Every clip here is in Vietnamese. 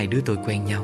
hai đứa tôi quen nhau.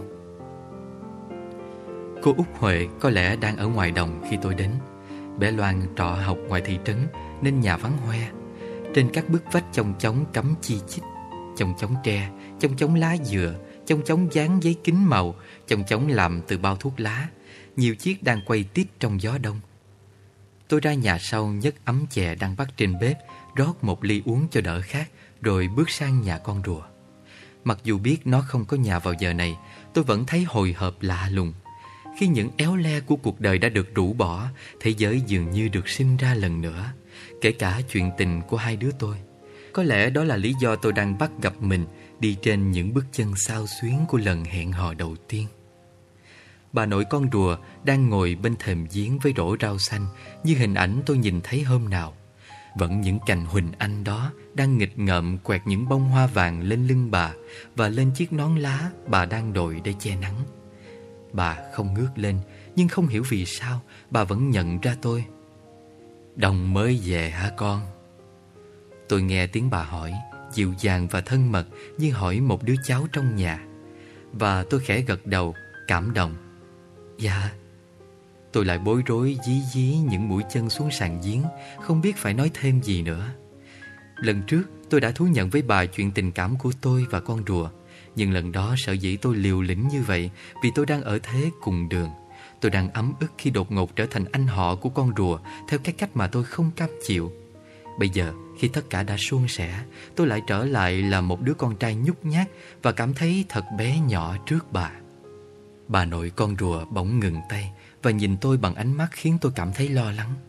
Cô Út Huệ có lẽ đang ở ngoài đồng khi tôi đến. Bé Loan trọ học ngoài thị trấn nên nhà vắng hoe. Trên các bức vách chong chóng cắm chi chít, chong chóng tre, chong chóng lá dừa, chong chóng dán giấy kính màu, chong chóng làm từ bao thuốc lá. Nhiều chiếc đang quay tít trong gió đông. Tôi ra nhà sau nhấc ấm chè đang bắt trên bếp, rót một ly uống cho đỡ khát, rồi bước sang nhà con rùa. Mặc dù biết nó không có nhà vào giờ này, tôi vẫn thấy hồi hộp lạ lùng. Khi những éo le của cuộc đời đã được rũ bỏ, thế giới dường như được sinh ra lần nữa, kể cả chuyện tình của hai đứa tôi. Có lẽ đó là lý do tôi đang bắt gặp mình đi trên những bước chân xao xuyến của lần hẹn hò đầu tiên. Bà nội con rùa đang ngồi bên thềm giếng với rổ rau xanh như hình ảnh tôi nhìn thấy hôm nào. Vẫn những cành huỳnh anh đó đang nghịch ngợm quẹt những bông hoa vàng lên lưng bà và lên chiếc nón lá bà đang đội để che nắng. Bà không ngước lên, nhưng không hiểu vì sao bà vẫn nhận ra tôi. Đồng mới về hả con? Tôi nghe tiếng bà hỏi, dịu dàng và thân mật như hỏi một đứa cháu trong nhà. Và tôi khẽ gật đầu, cảm động. Dạ. Tôi lại bối rối dí dí những mũi chân xuống sàn giếng, không biết phải nói thêm gì nữa. Lần trước tôi đã thú nhận với bà chuyện tình cảm của tôi và con rùa. Nhưng lần đó sở dĩ tôi liều lĩnh như vậy vì tôi đang ở thế cùng đường. Tôi đang ấm ức khi đột ngột trở thành anh họ của con rùa theo cái cách mà tôi không cam chịu. Bây giờ khi tất cả đã suôn sẻ, tôi lại trở lại là một đứa con trai nhút nhát và cảm thấy thật bé nhỏ trước bà. Bà nội con rùa bỗng ngừng tay và nhìn tôi bằng ánh mắt khiến tôi cảm thấy lo lắng.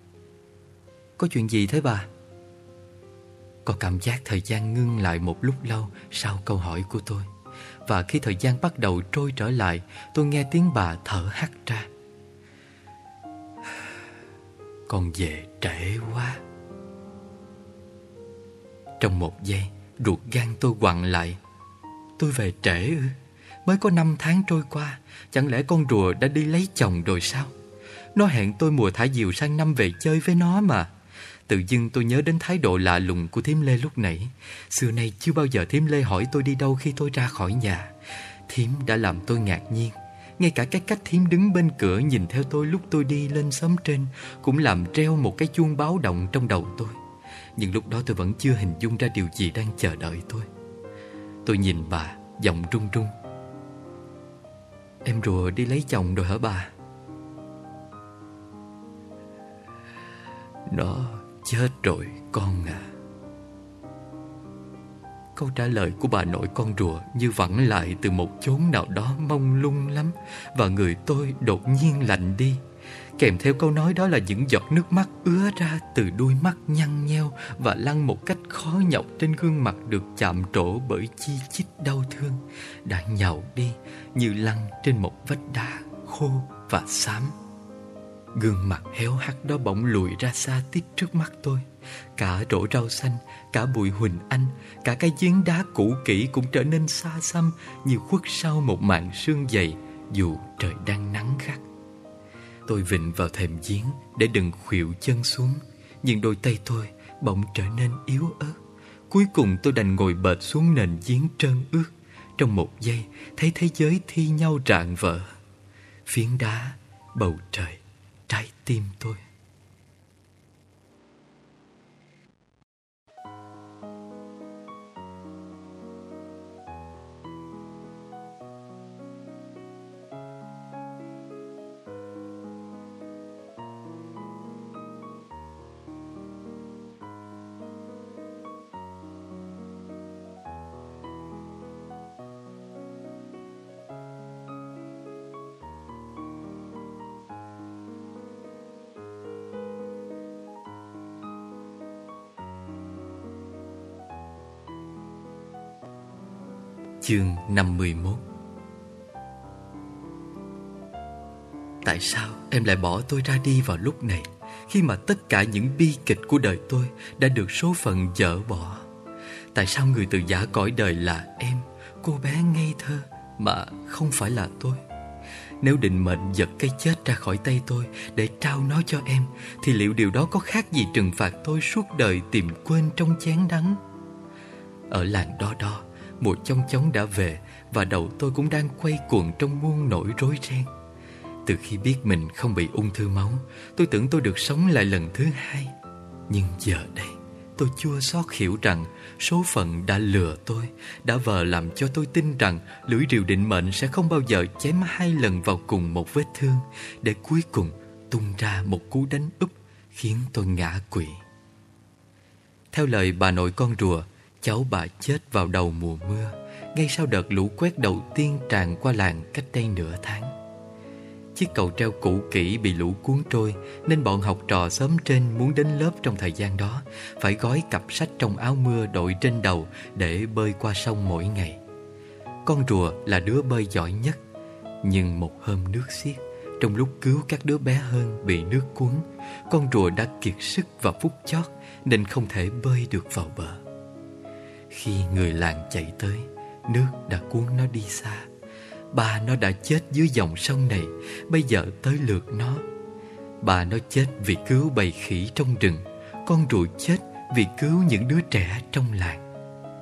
Có chuyện gì thế bà? Có cảm giác thời gian ngưng lại một lúc lâu sau câu hỏi của tôi. Và khi thời gian bắt đầu trôi trở lại, tôi nghe tiếng bà thở hắt ra. Con về trễ quá. Trong một giây, ruột gan tôi quặn lại. Tôi về trễ ư? Mới có 5 tháng trôi qua, chẳng lẽ con rùa đã đi lấy chồng rồi sao? Nó hẹn tôi mùa thả diều sang năm về chơi với nó mà. Tự dưng tôi nhớ đến thái độ lạ lùng của thím Lê lúc nãy. Xưa nay chưa bao giờ thím Lê hỏi tôi đi đâu khi tôi ra khỏi nhà. Thím đã làm tôi ngạc nhiên. Ngay cả cái cách thím đứng bên cửa nhìn theo tôi lúc tôi đi lên xóm trên cũng làm reo một cái chuông báo động trong đầu tôi. Nhưng lúc đó tôi vẫn chưa hình dung ra điều gì đang chờ đợi tôi. Tôi nhìn bà, giọng run run. Em rùa đi lấy chồng rồi hả bà? Nó chết rồi con à. Câu trả lời của bà nội con rùa như vẳng lại từ một chốn nào đó mông lung lắm. Và người tôi đột nhiên lạnh đi. Kèm theo câu nói đó là những giọt nước mắt ứa ra từ đuôi mắt nhăn nheo và lăn một cách khó nhọc trên gương mặt được chạm trổ bởi chi chít đau thương, đã nhàu đi như lăn trên một vách đá khô và xám. Gương mặt héo hắt đó bỗng lùi ra xa tít trước mắt tôi. Cả rổ rau xanh, cả bụi huỳnh anh, cả cái giếng đá cũ kỹ cũng trở nên xa xăm như khuất sau một màn sương dày dù trời đang nắng gắt. Tôi vịn vào thềm giếng để đừng khuỵu chân xuống, nhưng đôi tay tôi bỗng trở nên yếu ớt. Cuối cùng tôi đành ngồi bệt xuống nền giếng trơn ướt. Trong một giây thấy thế giới thi nhau rạn vỡ. Phiến đá, bầu trời, trái tim tôi. Chương 51. Tại sao em lại bỏ tôi ra đi vào lúc này, khi mà tất cả những bi kịch của đời tôi đã được số phận dỡ bỏ? Tại sao người từ giã cõi đời là em, cô bé ngây thơ, mà không phải là tôi? Nếu định mệnh giật cái chết ra khỏi tay tôi để trao nó cho em, thì liệu điều đó có khác gì trừng phạt tôi suốt đời tìm quên trong chén đắng? Ở làng Đo Đo, mùa chong chóng đã về và đầu tôi cũng đang quay cuồng trong muôn nỗi rối ren. Từ khi biết mình không bị ung thư máu, tôi tưởng tôi được sống lại lần thứ hai. Nhưng giờ đây, tôi chua xót hiểu rằng số phận đã lừa tôi, đã vờ làm cho tôi tin rằng lưỡi rìu định mệnh sẽ không bao giờ chém hai lần vào cùng một vết thương, để cuối cùng tung ra một cú đánh úp khiến tôi ngã quỵ. Theo lời bà nội con rùa, cháu bà chết vào đầu mùa mưa, ngay sau đợt lũ quét đầu tiên tràn qua làng cách đây nửa tháng. Chiếc cầu treo cũ kỹ bị lũ cuốn trôi, nên bọn học trò xóm trên muốn đến lớp trong thời gian đó phải gói cặp sách trong áo mưa đội trên đầu để bơi qua sông mỗi ngày. Con rùa là đứa bơi giỏi nhất, nhưng một hôm nước xiết, trong lúc cứu các đứa bé hơn bị nước cuốn, con rùa đã kiệt sức vào phút chót nên không thể bơi được vào bờ. Khi người làng chạy tới, nước đã cuốn nó đi xa. Ba nó đã chết dưới dòng sông này, bây giờ tới lượt nó. Ba nó chết vì cứu bầy khỉ trong rừng, con rùa chết vì cứu những đứa trẻ trong làng.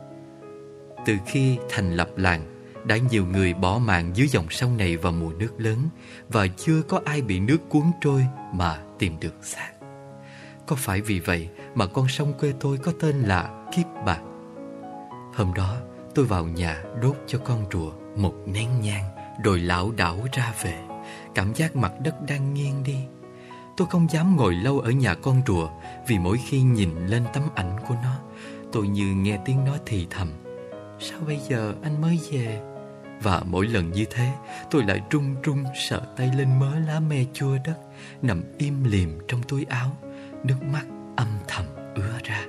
Từ khi thành lập làng, đã nhiều người bỏ mạng dưới dòng sông này vào mùa nước lớn, và chưa có ai bị nước cuốn trôi mà tìm được xác. Có phải vì vậy mà con sông quê tôi có tên là Kiếp Bạc? Hôm đó tôi vào nhà đốt cho con rùa một nén nhang, rồi lảo đảo ra về. Cảm giác mặt đất đang nghiêng đi. Tôi không dám ngồi lâu ở nhà con rùa, vì mỗi khi nhìn lên tấm ảnh của nó, tôi như nghe tiếng nó thì thầm: sao bây giờ anh mới về? Và mỗi lần như thế, tôi lại run run sợ tay lên mớ lá me chua đất, nằm im lìm trong túi áo, nước mắt âm thầm ứa ra.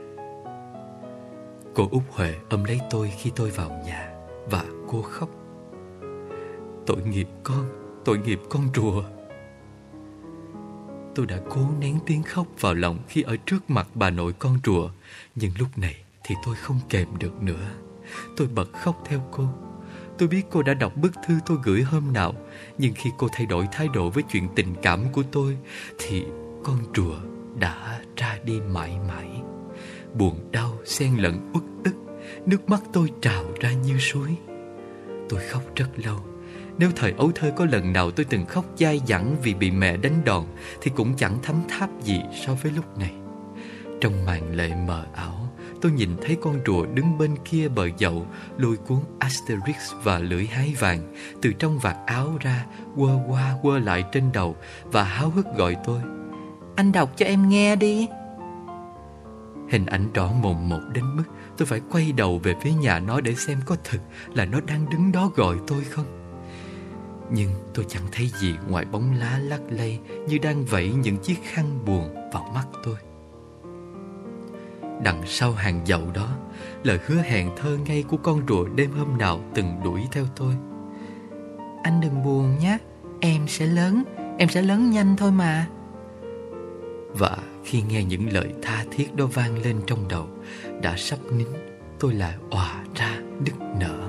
Cô Út Huệ ôm lấy tôi khi tôi vào nhà, và cô khóc: tội nghiệp con rùa. Tôi đã cố nén tiếng khóc vào lòng khi ở trước mặt bà nội con rùa, nhưng lúc này thì tôi không kềm được nữa. Tôi bật khóc theo cô. Tôi biết cô đã đọc bức thư tôi gửi hôm nào, nhưng khi cô thay đổi thái độ với chuyện tình cảm của tôi, thì con rùa đã ra đi mãi mãi. Buồn đau xen lẫn uất ức, nước mắt tôi trào ra như suối. Tôi khóc rất lâu. Nếu thời ấu thơ có lần nào tôi từng khóc dai dẳng vì bị mẹ đánh đòn, thì cũng chẳng thấm tháp gì so với lúc này. Trong màn lệ mờ ảo, tôi nhìn thấy con rùa đứng bên kia bờ dậu, lôi cuốn Asterix và lưỡi hái vàng từ trong vạt áo ra, quơ qua quơ lại trên đầu, và háo hức gọi tôi: anh đọc cho em nghe đi. Hình ảnh rõ mồn một đến mức tôi phải quay đầu về phía nhà nó để xem có thực là nó đang đứng đó gọi tôi không. Nhưng tôi chẳng thấy gì ngoài bóng lá lắc lây như đang vẫy những chiếc khăn buồn vào mắt tôi. Đằng sau hàng dậu đó, lời hứa hẹn thơ ngây của con rùa đêm hôm nào từng đuổi theo tôi: anh đừng buồn nhé, em sẽ lớn nhanh thôi mà. Và khi nghe những lời tha thiết đó vang lên trong đầu, đã sắp nín, tôi lại òa ra nức nở.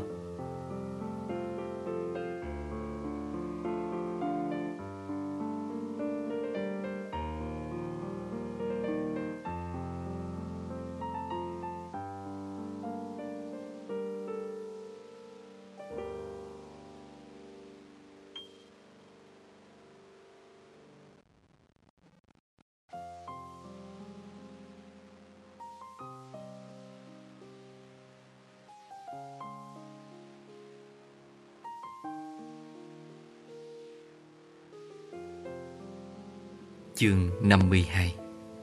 Chương 52.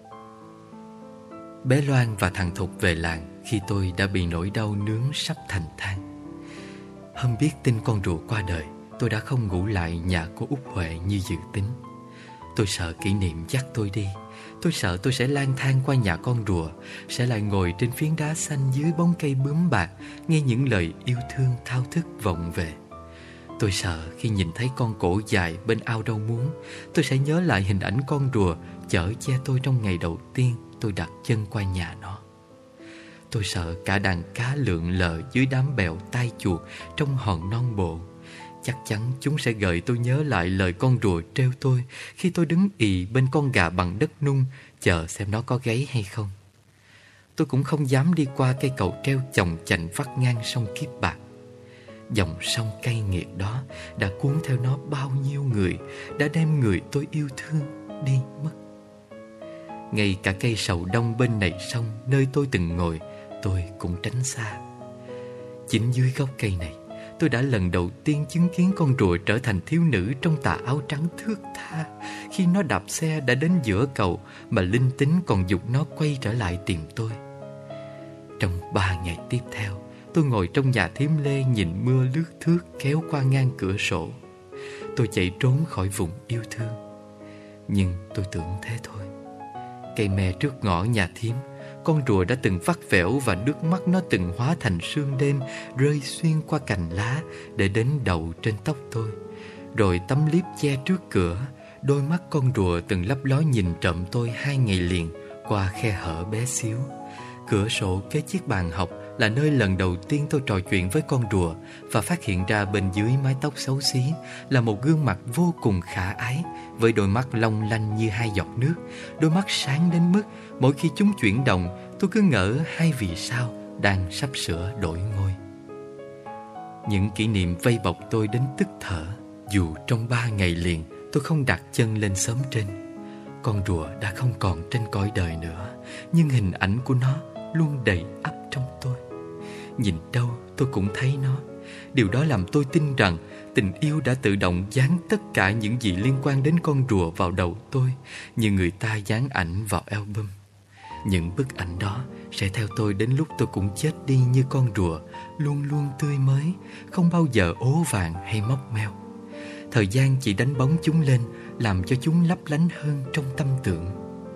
Bé Loan và thằng Thục về làng khi tôi đã bị nỗi đau nướng sắp thành than. Hôm biết tin con rùa qua đời, tôi đã không ngủ lại nhà cô Út Huệ như dự tính. Tôi sợ kỷ niệm dắt tôi đi. Tôi sợ tôi sẽ lang thang qua nhà con rùa, sẽ lại ngồi trên phiến đá xanh dưới bóng cây bướm bạc, nghe những lời yêu thương thao thức vọng về. Tôi sợ khi nhìn thấy con cổ dài bên ao rau muống, tôi sẽ nhớ lại hình ảnh con rùa chở che tôi trong ngày đầu tiên tôi đặt chân qua nhà nó. Tôi sợ cả đàn cá lượn lờ dưới đám bèo tai chuột trong hòn non bộ. Chắc chắn chúng sẽ gợi tôi nhớ lại lời con rùa trêu tôi khi tôi đứng ì bên con gà bằng đất nung, chờ xem nó có gáy hay không. Tôi cũng không dám đi qua cây cầu treo chồng chành vắt ngang sông Kiếp Bạc. Dòng sông cay nghiệt đó đã cuốn theo nó bao nhiêu người, đã đem người tôi yêu thương đi mất. Ngay cả cây sầu đông bên này sông, nơi tôi từng ngồi, tôi cũng tránh xa. Chính dưới gốc cây này, tôi đã lần đầu tiên chứng kiến con rùa trở thành thiếu nữ trong tà áo trắng thướt tha, khi nó đạp xe đã đến giữa cầu mà linh tính còn giục nó quay trở lại tìm tôi. Trong 3 ngày tiếp theo, tôi ngồi trong nhà thím Lê nhìn mưa lướt thướt kéo qua ngang cửa sổ. Tôi chạy trốn khỏi vùng yêu thương. Nhưng tôi tưởng thế thôi. Cây me trước ngõ nhà thím, con rùa đã từng vắt vẻo và nước mắt nó từng hóa thành sương đêm rơi xuyên qua cành lá để đến đầu trên tóc tôi. Rồi tấm liếp che trước cửa, đôi mắt con rùa từng lấp ló nhìn trộm tôi 2 ngày liền qua khe hở bé xíu. Cửa sổ kế chiếc bàn học là nơi lần đầu tiên tôi trò chuyện với con rùa và phát hiện ra bên dưới mái tóc xấu xí là một gương mặt vô cùng khả ái với đôi mắt long lanh như 2 giọt nước, đôi mắt sáng đến mức mỗi khi chúng chuyển động tôi cứ ngỡ 2 vì sao đang sắp sửa đổi ngôi. Những kỷ niệm vây bọc tôi đến tức thở. Dù trong 3 ngày liền tôi không đặt chân lên xóm trên. Con rùa đã không còn trên cõi đời nữa, nhưng hình ảnh của nó luôn đầy ắp trong tôi. Nhìn đâu tôi cũng thấy nó. Điều đó làm tôi tin rằng tình yêu đã tự động dán tất cả những gì liên quan đến con rùa vào đầu tôi, như người ta dán ảnh vào album. Những bức ảnh đó sẽ theo tôi đến lúc tôi cũng chết đi như con rùa, luôn luôn tươi mới, không bao giờ ố vàng hay mốc meo. Thời gian chỉ đánh bóng chúng lên, làm cho chúng lấp lánh hơn trong tâm tưởng.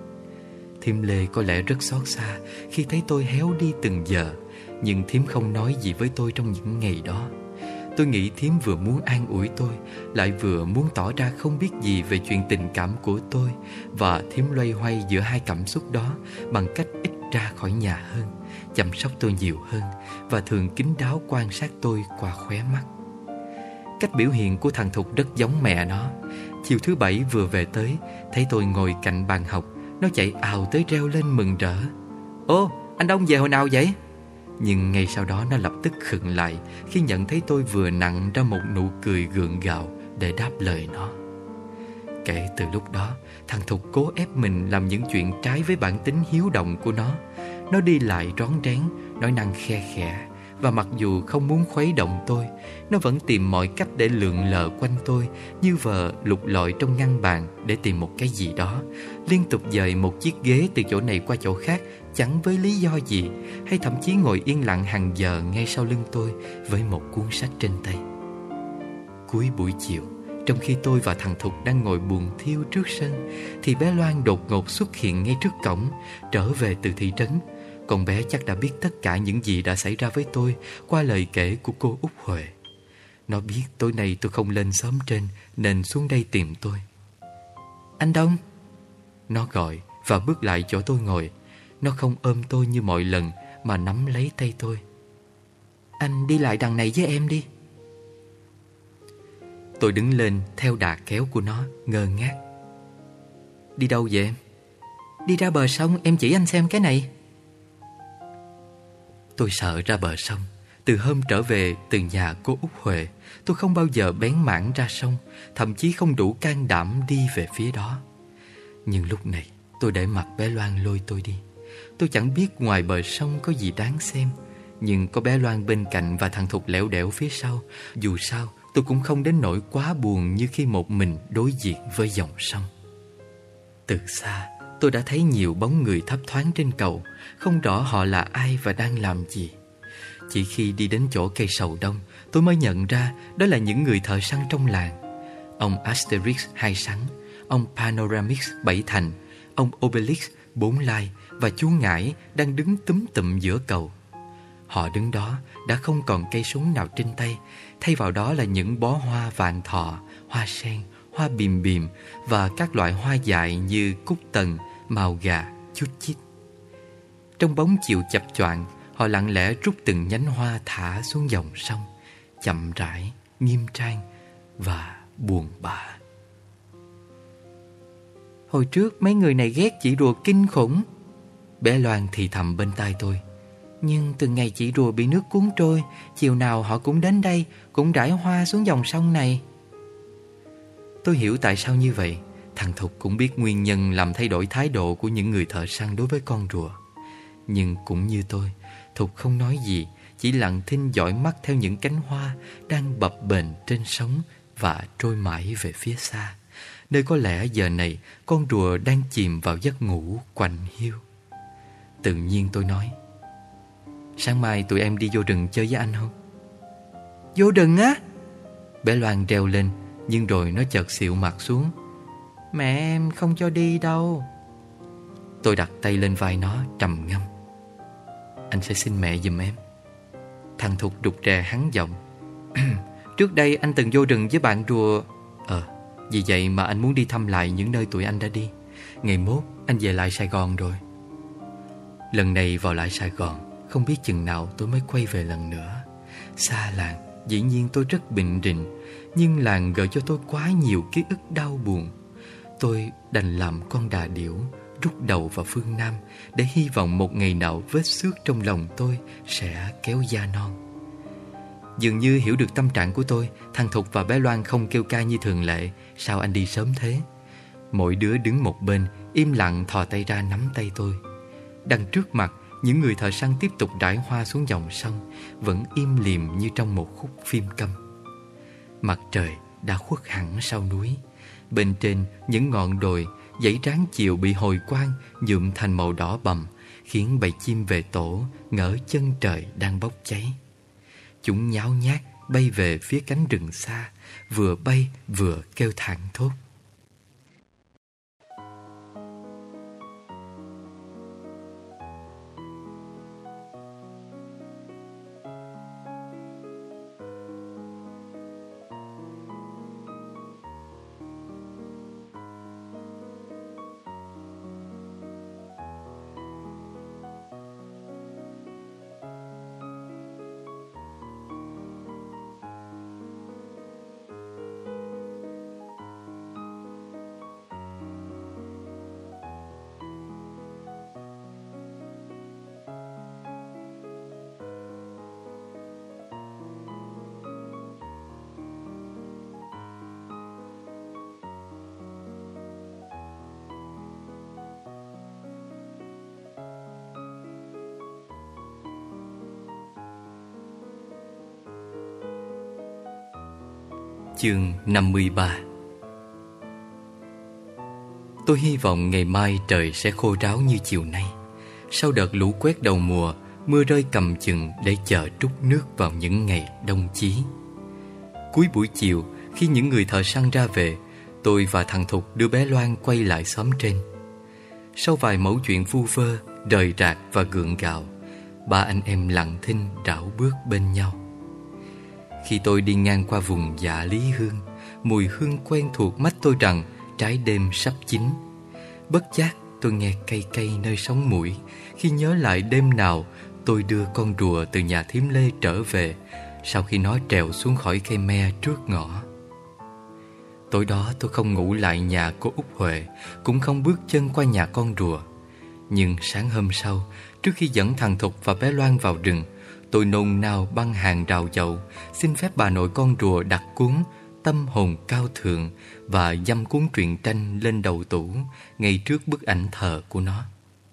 Thím Lê có lẽ rất xót xa khi thấy tôi héo đi từng giờ, nhưng thím không nói gì với tôi trong những ngày đó. Tôi nghĩ thím vừa muốn an ủi tôi, lại vừa muốn tỏ ra không biết gì về chuyện tình cảm của tôi, và thím loay hoay giữa 2 cảm xúc đó bằng cách ít ra khỏi nhà hơn, chăm sóc tôi nhiều hơn và thường kín đáo quan sát tôi qua khóe mắt. Cách biểu hiện của thằng Thục rất giống mẹ nó. Chiều thứ Bảy vừa về tới, thấy tôi ngồi cạnh bàn học, nó chạy ào tới reo lên mừng rỡ. Ô, anh Đông về hồi nào vậy? Nhưng ngay sau đó nó lập tức khựng lại khi nhận thấy tôi vừa nặn ra một nụ cười gượng gạo để đáp lời nó. Kể từ lúc đó, thằng Thục cố ép mình làm những chuyện trái với bản tính hiếu động của nó. Nó đi lại rón rén, nói năng khe khẽ, và mặc dù không muốn khuấy động tôi, nó vẫn tìm mọi cách để lượn lờ quanh tôi, như vờ lục lọi trong ngăn bàn để tìm một cái gì đó, liên tục dời một chiếc ghế từ chỗ này qua chỗ khác, chẳng với lý do gì, hay thậm chí ngồi yên lặng hàng giờ ngay sau lưng tôi với một cuốn sách trên tay. Cuối buổi chiều, trong khi tôi và thằng Thục đang ngồi buồn thiêu trước sân, thì bé Loan đột ngột xuất hiện ngay trước cổng, trở về từ thị trấn. Con bé chắc đã biết tất cả những gì đã xảy ra với tôi qua lời kể của cô Út Huệ. Nó biết tối nay tôi không lên xóm trên nên xuống đây tìm tôi. Anh Đông, nó gọi và bước lại chỗ tôi ngồi. Nó không ôm tôi như mọi lần mà nắm lấy tay tôi. Anh đi lại đằng này với em đi. Tôi đứng lên theo đà kéo của nó, ngơ ngác. Đi đâu vậy em? Đi ra bờ sông, em chỉ anh xem cái này. Tôi sợ ra bờ sông. Từ hôm trở về từ nhà cô Út Huệ, tôi không bao giờ bén mảng ra sông, thậm chí không đủ can đảm đi về phía đó. Nhưng lúc này tôi để mặc bé Loan lôi tôi đi. Tôi chẳng biết ngoài bờ sông có gì đáng xem, nhưng có bé Loan bên cạnh và thằng Thục lẻo đẻo phía sau, dù sao tôi cũng không đến nỗi quá buồn như khi một mình đối diện với dòng sông. Từ xa tôi đã thấy nhiều bóng người thấp thoáng trên cầu, không rõ họ là ai và đang làm gì. Chỉ khi đi đến chỗ cây sầu đông, tôi mới nhận ra đó là những người thợ săn trong làng. Ông Asterix 2 Sắn, ông Panoramix 7 Thành, ông Obelix 4 Lai và chú Ngải đang đứng túm tụm giữa cầu. Họ đứng đó đã không còn cây súng nào trên tay, thay vào đó là những bó hoa vạn thọ, hoa sen, hoa bìm bìm và các loại hoa dại như cúc tần, màu gà, chút chít. Trong bóng chiều chập choạng, họ lặng lẽ rút từng nhánh hoa thả xuống dòng sông, chậm rãi, nghiêm trang và buồn bã. Hồi trước mấy người này ghét chị rùa kinh khủng, bé Loan thì thầm bên tai tôi. Nhưng từ ngày chị rùa bị nước cuốn trôi, chiều nào họ cũng đến đây, cũng rải hoa xuống dòng sông này. Tôi hiểu tại sao như vậy. Thằng Thục cũng biết nguyên nhân làm thay đổi thái độ của những người thợ săn đối với con rùa. Nhưng cũng như tôi, Thục không nói gì, chỉ lặng thinh dõi mắt theo những cánh hoa đang bập bềnh trên sóng và trôi mãi về phía xa, nơi có lẽ giờ này con rùa đang chìm vào giấc ngủ quạnh hiu. Tự nhiên tôi nói: sáng mai tụi em đi vô rừng chơi với anh không? Vô rừng á? Bé Loan reo lên, nhưng rồi nó chợt xịu mặt xuống. Mẹ em không cho đi đâu. Tôi đặt tay lên vai nó trầm ngâm. Anh sẽ xin mẹ giùm em. Thằng Thục rụt rè hắn giọng. Trước đây anh từng vô rừng với bạn rùa. Vì vậy mà anh muốn đi thăm lại những nơi tụi anh đã đi. Ngày mốt anh về lại Sài Gòn rồi. Lần này vào lại Sài Gòn, không biết chừng nào tôi mới quay về lần nữa. Xa làng, dĩ nhiên tôi rất bình rình, nhưng làng gợi cho tôi quá nhiều ký ức đau buồn. Tôi đành làm con đà điểu, rút đầu vào phương Nam, để hy vọng một ngày nào vết xước trong lòng tôi sẽ kéo da non. Dường như hiểu được tâm trạng của tôi, thằng Thục và bé Loan không kêu ca như thường lệ. Sao anh đi sớm thế? Mỗi đứa đứng một bên, im lặng thò tay ra nắm tay tôi. Đằng trước mặt, những người thợ săn tiếp tục rải hoa xuống dòng sông, vẫn im lìm như trong một khúc phim câm. Mặt trời đã khuất hẳn sau núi. Bên trên những ngọn đồi, dãy ráng chiều bị hồi quang nhuộm thành màu đỏ bầm, khiến bầy chim về tổ ngỡ chân trời đang bốc cháy. Chúng nháo nhác bay về phía cánh rừng xa, vừa bay vừa kêu thảng thốt. Chương 53. Tôi hy vọng ngày mai trời sẽ khô ráo như chiều nay. Sau đợt lũ quét đầu mùa, mưa rơi cầm chừng để chờ trút nước vào những ngày đông chí. Cuối buổi chiều, khi những người thợ săn ra về, tôi và thằng Thục đưa bé Loan quay lại xóm trên. Sau vài mẩu chuyện vu vơ, rời rạc và gượng gạo, ba anh em lặng thinh rảo bước bên nhau. Khi tôi đi ngang qua vùng Dạ Lý Hương, mùi hương quen thuộc mách tôi rằng trái đêm sắp chín. Bất giác tôi nghe cay cay nơi sống mũi khi nhớ lại đêm nào tôi đưa con rùa từ nhà thím Lê trở về sau khi nó trèo xuống khỏi cây me trước ngõ. Tối đó tôi không ngủ lại nhà cô Út Huệ, cũng không bước chân qua nhà con rùa. Nhưng sáng hôm sau, trước khi dẫn thằng Thục và bé Loan vào rừng, tôi nôn nao băng hàng rào dậu, xin phép bà nội con rùa đặt cuốn Tâm hồn cao thượng và dăm cuốn truyện tranh lên đầu tủ ngay trước bức ảnh thờ của nó.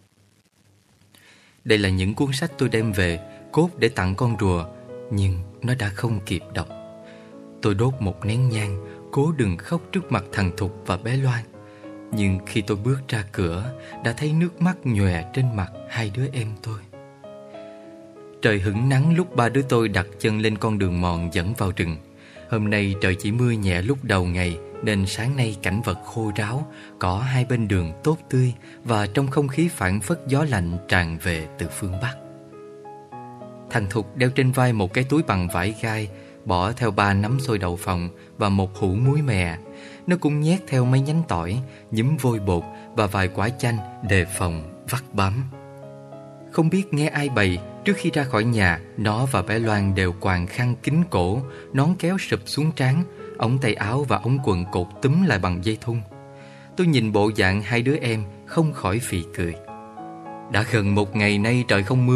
Đây là những cuốn sách tôi đem về cốt để tặng con rùa, nhưng nó đã không kịp đọc. Tôi đốt một nén nhang, cố đừng khóc trước mặt thằng Thục và bé Loan. Nhưng khi tôi bước ra cửa, đã thấy nước mắt nhòe trên mặt hai đứa em tôi. Trời hửng nắng lúc ba đứa tôi đặt chân lên con đường mòn dẫn vào rừng. Hôm nay trời chỉ mưa nhẹ lúc đầu ngày, nên sáng nay cảnh vật khô ráo, cỏ hai bên đường tốt tươi và trong không khí phảng phất gió lạnh tràn về từ phương Bắc. Thằng Thục đeo trên vai một cái túi bằng vải gai, bỏ theo 3 nắm xôi đậu phộng và một hũ muối mè. Nó cũng nhét theo mấy nhánh tỏi, nhúm vôi bột và vài quả chanh đề phòng vắt bám. Không biết nghe ai bày, trước khi ra khỏi nhà, nó và bé Loan đều quàng khăn kín cổ, nón kéo sụp xuống trán, ống tay áo và ống quần cột túm lại bằng dây thun. Tôi nhìn bộ dạng hai đứa em không khỏi phì cười. Đã gần một ngày nay trời không mưa,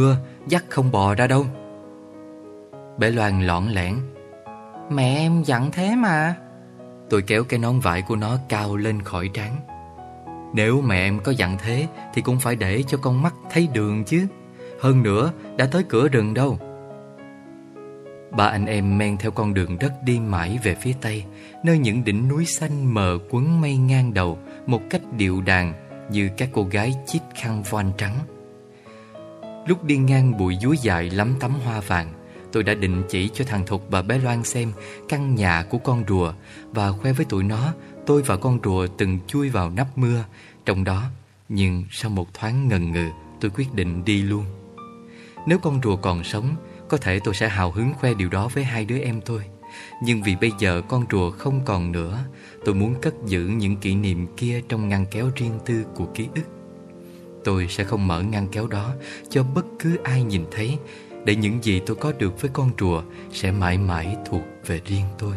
dắt không bò ra đâu. Bé Loan lỏn lẻn: Mẹ em dặn thế mà. Tôi kéo cái nón vải của nó cao lên khỏi trán. Nếu mẹ em có dặn thế thì cũng phải để cho con mắt thấy đường chứ. Hơn nữa đã tới cửa rừng đâu. Ba anh em men theo con đường đất đi mãi về phía tây, nơi những đỉnh núi xanh mờ quấn mây ngang đầu một cách điệu đàn như các cô gái chít khăn voan trắng. Lúc đi ngang bụi dúi dài lắm tắm hoa vàng, tôi đã định chỉ cho thằng Thục và bé Loan xem căn nhà của con rùa và khoe với tụi nó tôi và con rùa từng chui vào nắp mưa trong đó. Nhưng sau một thoáng ngần ngừ, tôi quyết định đi luôn. Nếu con rùa còn sống, có thể tôi sẽ hào hứng khoe điều đó với hai đứa em tôi. Nhưng vì bây giờ con rùa không còn nữa, tôi muốn cất giữ những kỷ niệm kia trong ngăn kéo riêng tư của ký ức. Tôi sẽ không mở ngăn kéo đó cho bất cứ ai nhìn thấy, để những gì tôi có được với con rùa sẽ mãi mãi thuộc về riêng tôi.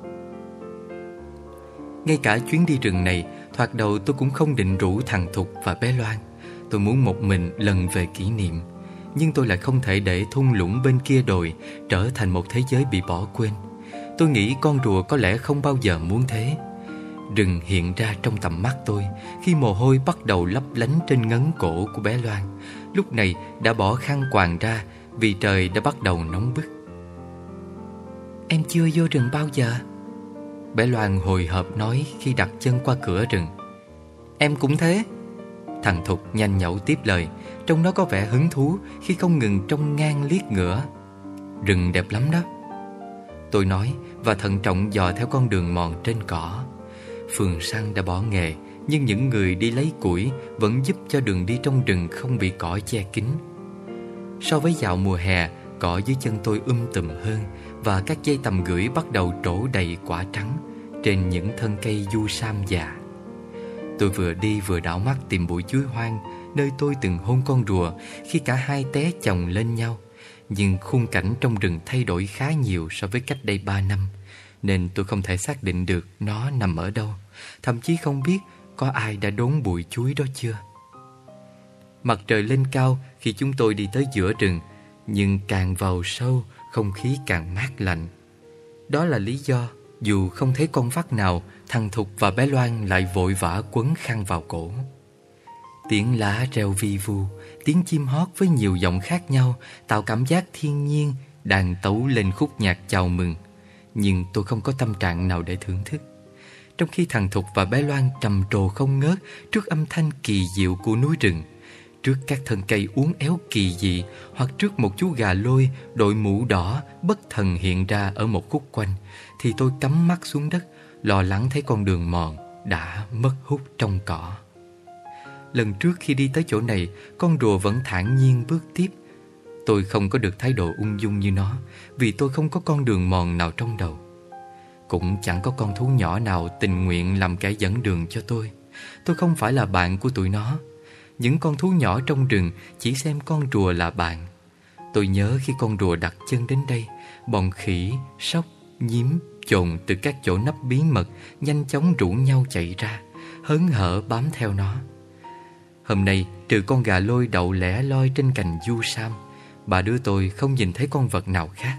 Ngay cả chuyến đi rừng này, thoạt đầu tôi cũng không định rủ thằng Thục và bé Loan. Tôi muốn một mình lần về kỷ niệm. Nhưng tôi lại không thể để thung lũng bên kia đồi trở thành một thế giới bị bỏ quên. Tôi nghĩ con rùa có lẽ không bao giờ muốn thế. Rừng hiện ra trong tầm mắt tôi khi mồ hôi bắt đầu lấp lánh trên ngấn cổ của bé Loan. Lúc này đã bỏ khăn quàng ra vì trời đã bắt đầu nóng bức. Em chưa vô rừng bao giờ, bé Loan hồi hộp nói khi đặt chân qua cửa rừng. Em cũng thế, thằng Thục nhanh nhẩu tiếp lời, trông nó có vẻ hứng thú khi không ngừng trông ngang liếc ngửa. Rừng đẹp lắm đó, tôi nói và thận trọng dò theo con đường mòn trên cỏ. Phường săn đã bỏ nghề, nhưng những người đi lấy củi vẫn giúp cho đường đi trong rừng không bị cỏ che kín. So với dạo mùa hè, cỏ dưới chân tôi tùm hơn và các dây tầm gửi bắt đầu trổ đầy quả trắng trên những thân cây du sam già. Tôi vừa đi vừa đảo mắt tìm bụi chuối hoang nơi tôi từng hôn con rùa khi cả hai té chồng lên nhau. Nhưng khung cảnh trong rừng thay đổi khá nhiều so với cách đây 3 năm, nên tôi không thể xác định được nó nằm ở đâu. Thậm chí không biết có ai đã đốn bụi chuối đó chưa. Mặt trời lên cao khi chúng tôi đi tới giữa rừng, nhưng càng vào sâu, không khí càng mát lạnh. Đó là lý do dù không thấy con vắt nào, thằng Thục và bé Loan lại vội vã quấn khăn vào cổ. Tiếng lá reo vi vu, tiếng chim hót với nhiều giọng khác nhau tạo cảm giác thiên nhiên đang tấu lên khúc nhạc chào mừng. Nhưng tôi không có tâm trạng nào để thưởng thức. Trong khi thằng Thục và bé Loan trầm trồ không ngớt trước âm thanh kỳ diệu của núi rừng, trước các thân cây uốn éo kỳ dị, hoặc trước một chú gà lôi đội mũ đỏ bất thần hiện ra ở một khúc quanh, thì tôi cắm mắt xuống đất, lo lắng thấy con đường mòn đã mất hút trong cỏ. Lần trước khi đi tới chỗ này, con rùa vẫn thản nhiên bước tiếp. Tôi không có được thái độ ung dung như nó, vì tôi không có con đường mòn nào trong đầu. Cũng chẳng có con thú nhỏ nào tình nguyện làm kẻ dẫn đường cho tôi. Tôi không phải là bạn của tụi nó. Những con thú nhỏ trong rừng chỉ xem con rùa là bạn. Tôi nhớ khi con rùa đặt chân đến đây, bọn khỉ, sóc, nhím, chồn từ các chỗ nấp bí mật nhanh chóng rủ nhau chạy ra, hớn hở bám theo nó. Hôm nay, trừ con gà lôi đậu lẻ loi trên cành du sam, ba đứa tôi không nhìn thấy con vật nào khác.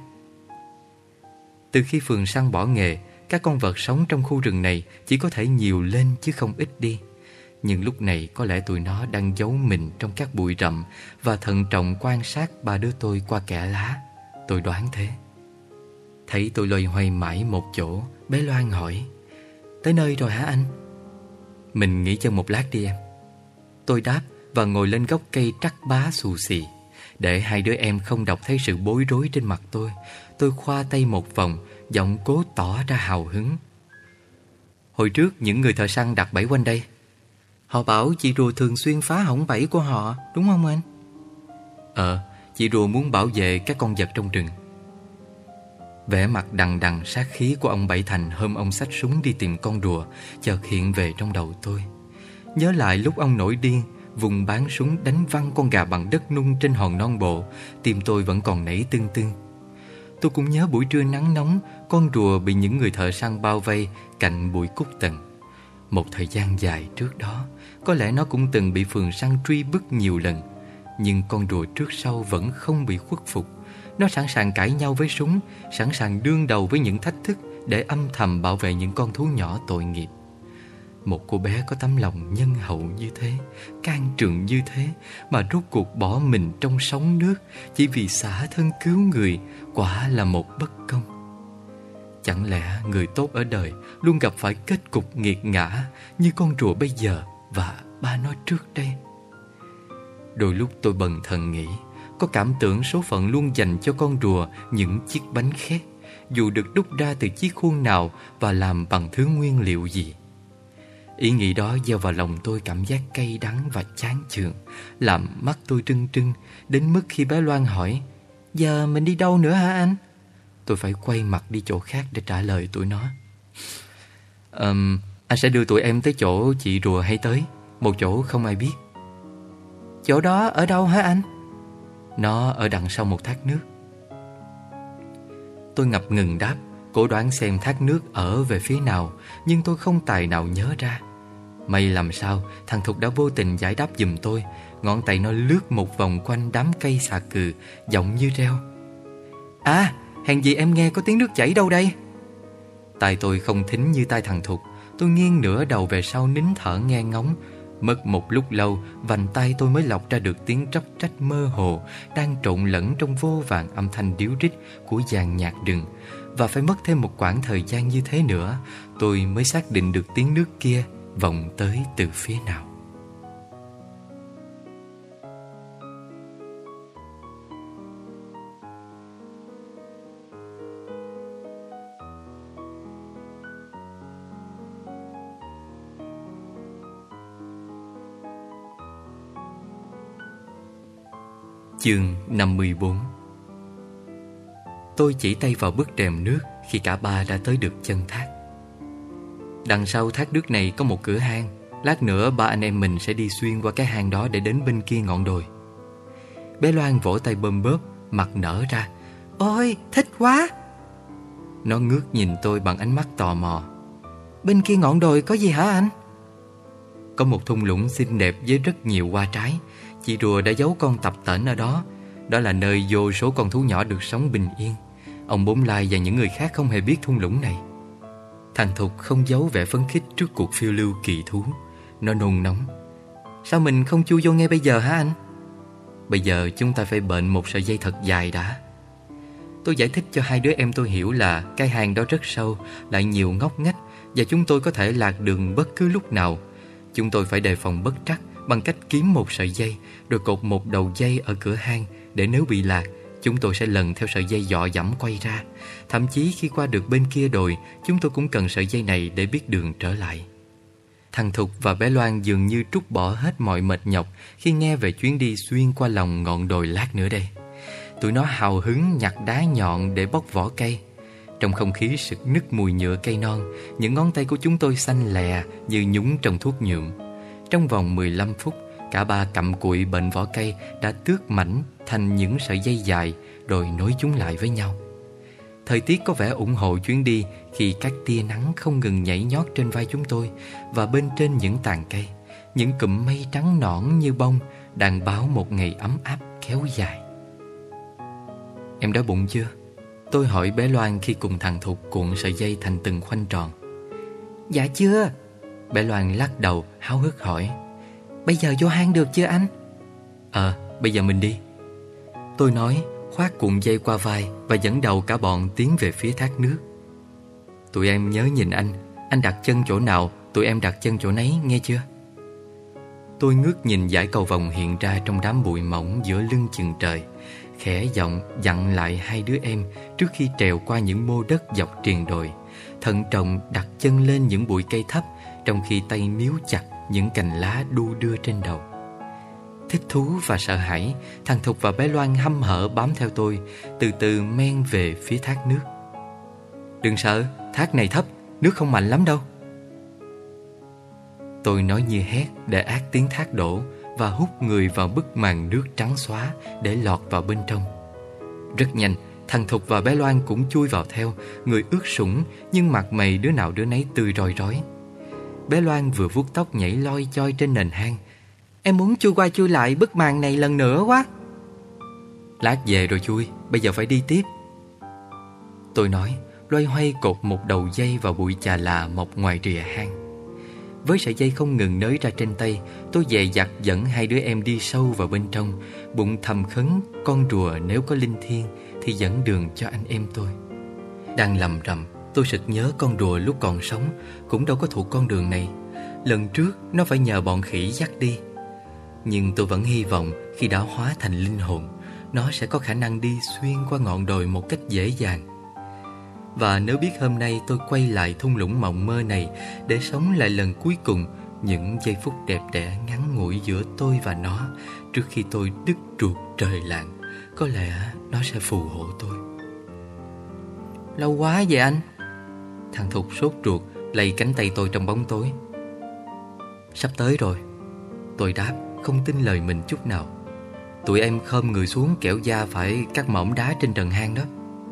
Từ khi phường săn bỏ nghề, các con vật sống trong khu rừng này chỉ có thể nhiều lên chứ không ít đi. Nhưng lúc này có lẽ tụi nó đang giấu mình trong các bụi rậm và thận trọng quan sát ba đứa tôi qua kẽ lá. Tôi đoán thế. Thấy tôi loay hoay mãi một chỗ, bé Loan hỏi: Tới nơi rồi hả anh? Mình nghỉ chân một lát đi em. Tôi đáp và ngồi lên gốc cây trắc bá xù xì. Để hai đứa em không đọc thấy sự bối rối trên mặt tôi khoa tay một vòng, giọng cố tỏ ra hào hứng. Hồi trước những người thợ săn đặt bẫy quanh đây. Họ bảo chị rùa thường xuyên phá hỏng bẫy của họ, đúng không anh? Chị rùa muốn bảo vệ các con vật trong rừng. Vẻ mặt đằng đằng sát khí của ông Bảy Thành hôm ông xách súng đi tìm con rùa chợt hiện về trong đầu tôi. Nhớ lại lúc ông nổi điên vùng bán súng đánh văng con gà bằng đất nung trên hòn non bộ, tim tôi vẫn còn nảy tưng tưng. Tôi cũng nhớ buổi trưa nắng nóng, con rùa bị những người thợ săn bao vây cạnh bụi cúc tần. Một thời gian dài trước đó, có lẽ nó cũng từng bị phường săn truy bức nhiều lần. Nhưng con rùa trước sau vẫn không bị khuất phục. Nó sẵn sàng cãi nhau với súng, sẵn sàng đương đầu với những thách thức để âm thầm bảo vệ những con thú nhỏ tội nghiệp. Một cô bé có tấm lòng nhân hậu như thế, can trường như thế, mà rốt cuộc bỏ mình trong sóng nước chỉ vì xả thân cứu người, quả là một bất công. Chẳng lẽ người tốt ở đời luôn gặp phải kết cục nghiệt ngã như con rùa bây giờ và ba nó trước đây? Đôi lúc tôi bần thần nghĩ, có cảm tưởng số phận luôn dành cho con rùa những chiếc bánh khét, dù được đúc ra từ chiếc khuôn nào và làm bằng thứ nguyên liệu gì. Ý nghĩ đó gieo vào lòng tôi cảm giác cay đắng và chán chường, làm mắt tôi trưng trưng, đến mức khi bé Loan hỏi: "Giờ mình đi đâu nữa hả anh?" Tôi phải quay mặt đi chỗ khác để trả lời tụi nó. Anh sẽ đưa tụi em tới chỗ chị rùa hay tới, một chỗ không ai biết." "Chỗ đó ở đâu hả anh?" "Nó ở đằng sau một thác nước." Tôi ngập ngừng đáp, cố đoán xem thác nước ở về phía nào, nhưng tôi không tài nào nhớ ra. May làm sao thằng Thục đã vô tình giải đáp giùm tôi. Ngón tay nó lướt một vòng quanh đám cây xà cừ, giọng như reo: "À, hèn gì em nghe có tiếng nước chảy đâu đây." Tai tôi không thính như tai thằng Thục. Tôi nghiêng nửa đầu về sau nín thở nghe ngóng. Mất một lúc lâu, vành tai tôi mới lọc ra được tiếng róc rách mơ hồ đang trộn lẫn trong vô vàn âm thanh ríu rít của dàn nhạc rừng. Và phải mất thêm một quãng thời gian như thế nữa, tôi mới xác định được tiếng nước kia vọng tới từ phía nào. Chương 54. Tôi chỉ tay vào bức rèm nước khi cả ba đã tới được chân thác. Đằng sau thác nước này có một cửa hang. Lát nữa ba anh em mình sẽ đi xuyên qua cái hang đó để đến bên kia ngọn đồi. Bé Loan vỗ tay bơm bớp, mặt nở ra: "Ôi, thích quá!" Nó ngước nhìn tôi bằng ánh mắt tò mò. "Bên kia ngọn đồi có gì hả anh?" "Có một thung lũng xinh đẹp với rất nhiều hoa trái. Chị rùa đã giấu con tập tễnh ở đó. Đó là nơi vô số con thú nhỏ được sống bình yên. Ông Bốn Lai và những người khác không hề biết thung lũng này." Thằng Thục không giấu vẻ phấn khích trước cuộc phiêu lưu kỳ thú. Nó nôn nóng: "Sao mình không chui vô ngay bây giờ hả anh?" "Bây giờ chúng ta phải bện một sợi dây thật dài đã." Tôi giải thích cho hai đứa em tôi hiểu là cái hang đó rất sâu, lại nhiều ngóc ngách, và chúng tôi có thể lạc đường bất cứ lúc nào. Chúng tôi phải đề phòng bất trắc bằng cách kiếm một sợi dây, rồi cột một đầu dây ở cửa hang, để nếu bị lạc, chúng tôi sẽ lần theo sợi dây dọ dẫm quay ra. Thậm chí khi qua được bên kia đồi, chúng tôi cũng cần sợi dây này để biết đường trở lại. Thằng Thục và bé Loan dường như trút bỏ hết mọi mệt nhọc khi nghe về chuyến đi xuyên qua lòng ngọn đồi lát nữa đây. Tụi nó hào hứng nhặt đá nhọn để bóc vỏ cây. Trong không khí sực nức mùi nhựa cây non, những ngón tay của chúng tôi xanh lè như nhúng trong thuốc nhuộm. Trong vòng 15 phút, cả ba cặm cụi bện vỏ cây đã tước mảnh thành những sợi dây dài, rồi nối chúng lại với nhau. Thời tiết có vẻ ủng hộ chuyến đi khi các tia nắng không ngừng nhảy nhót trên vai chúng tôi, và bên trên những tàn cây, những cụm mây trắng nõn như bông đang báo một ngày ấm áp kéo dài. "Em đói bụng chưa?" tôi hỏi bé Loan khi cùng thằng Thục cuộn sợi dây thành từng khoanh tròn. "Dạ chưa." Bé Loan lắc đầu háo hức hỏi: "Bây giờ vô hang được chưa anh?" Bây giờ mình đi." Tôi nói, khoác cuộn dây qua vai và dẫn đầu cả bọn tiến về phía thác nước. "Tụi em nhớ nhìn anh đặt chân chỗ nào, tụi em đặt chân chỗ nấy, nghe chưa?" Tôi ngước nhìn dải cầu vồng hiện ra trong đám bụi mỏng giữa lưng chừng trời, khẽ giọng dặn lại hai đứa em trước khi trèo qua những mô đất dọc triền đồi, thận trọng đặt chân lên những bụi cây thấp, trong khi tay níu chặt những cành lá đu đưa trên đầu. Thích thú và sợ hãi, thằng Thục và bé Loan hăm hở bám theo tôi, từ từ men về phía thác nước. "Đừng sợ, thác này thấp, nước không mạnh lắm đâu." Tôi nói như hét để át tiếng thác đổ, và hút người vào bức màn nước trắng xóa để lọt vào bên trong. Rất nhanh, thằng Thục và bé Loan cũng chui vào theo, người ướt sũng nhưng mặt mày đứa nào đứa nấy tươi rói rói. Bé Loan vừa vuốt tóc nhảy loi choi trên nền hang. Em muốn chui qua chui lại bức màn này lần nữa quá. Lát về rồi chui, bây giờ phải đi tiếp. Tôi nói, loay hoay cột một đầu dây vào bụi chà là mọc ngoài rìa hang. Với sợi dây không ngừng nới ra trên tay, tôi dè dặt dẫn hai đứa em đi sâu vào bên trong, bụng thầm khấn con rùa nếu có linh thiêng thì dẫn đường cho anh em tôi. Đang lầm rầm, tôi sực nhớ con rùa lúc còn sống cũng đâu có thuộc con đường này. Lần trước nó phải nhờ bọn khỉ dắt đi. Nhưng tôi vẫn hy vọng khi đã hóa thành linh hồn, nó sẽ có khả năng đi xuyên qua ngọn đồi một cách dễ dàng. Và nếu biết hôm nay tôi quay lại thung lũng mộng mơ này để sống lại lần cuối cùng những giây phút đẹp đẽ ngắn ngủi giữa tôi và nó trước khi tôi đứt ruột trời làng, có lẽ nó sẽ phù hộ tôi. Lâu quá vậy anh? Thằng Thục sốt ruột lay cánh tay tôi trong bóng tối. Sắp tới rồi, tôi đáp, không tin lời mình chút nào. Tụi em khom người xuống kẻo da phải cắt mỏm đá trên trần hang đó.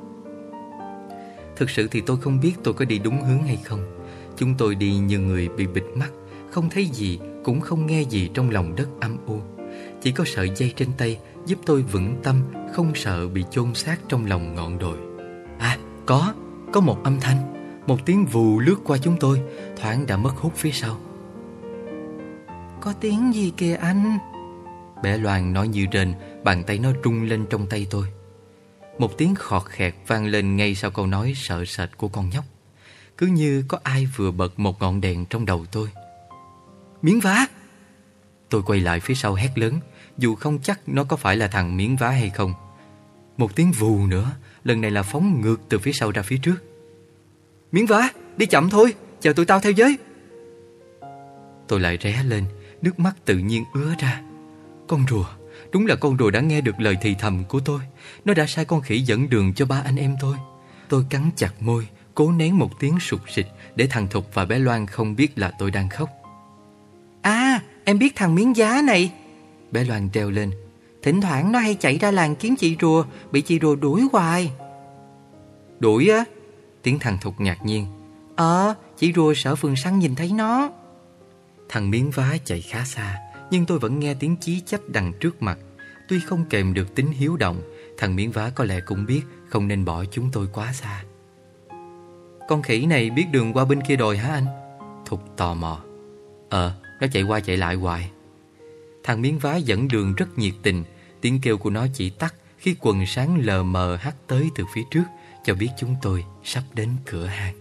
Thực sự thì tôi không biết tôi có đi đúng hướng hay không. Chúng tôi đi như người bị bịt mắt, không thấy gì, cũng không nghe gì trong lòng đất âm u. Chỉ có sợi dây trên tay giúp tôi vững tâm, không sợ bị chôn xác trong lòng ngọn đồi. À, có một âm thanh, một tiếng vù lướt qua chúng tôi, thoáng đã mất hút phía sau. Có tiếng gì kìa anh? Bé Loan nói như rền, bàn tay nó rung lên trong tay tôi. Một tiếng khọt khẹt vang lên ngay sau câu nói sợ sệt của con nhóc. Cứ như có ai vừa bật một ngọn đèn trong đầu tôi. Miếng vá! Tôi quay lại phía sau hét lớn, dù không chắc nó có phải là thằng Miếng Vá hay không. Một tiếng vù nữa, lần này là phóng ngược từ phía sau ra phía trước. Miếng Vá, đi chậm thôi, chờ tụi tao theo với. Tôi lại ré lên, nước mắt tự nhiên ứa ra. Con rùa, đúng là con rùa đã nghe được lời thì thầm của tôi. Nó đã sai con khỉ dẫn đường cho ba anh em tôi. Tôi cắn chặt môi, cố nén một tiếng sụt sịt để thằng Thục và bé Loan không biết là tôi đang khóc. À, em biết thằng Miếng Vá này. Bé Loan treo lên. Thỉnh thoảng nó hay chạy ra làng kiếm chị rùa, bị chị rùa đuổi hoài. Đuổi á? Tiếng thằng Thục ngạc nhiên. Chị rùa sợ Phường Săn nhìn thấy nó. Thằng Miếng Vá chạy khá xa, nhưng tôi vẫn nghe tiếng chí chách đằng trước mặt. Tuy không kèm được tính hiếu động, thằng Miếng Vá có lẽ cũng biết không nên bỏ chúng tôi quá xa. Con khỉ này biết đường qua bên kia đồi hả anh? Thục tò mò. Nó chạy qua chạy lại hoài. Thằng Miếng Vá dẫn đường rất nhiệt tình. Tiếng kêu của nó chỉ tắt khi quần sáng lờ mờ hắt tới từ phía trước, cho biết chúng tôi sắp đến cửa hang.